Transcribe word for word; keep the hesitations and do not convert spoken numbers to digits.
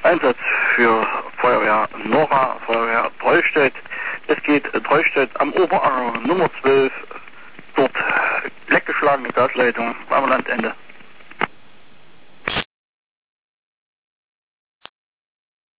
Einsatz für Feuerwehr Nora, Feuerwehr Treustedt. Es geht Treustedt am Oberanger Nummer zwölf, dort leckgeschlagene Gasleitung am Landende.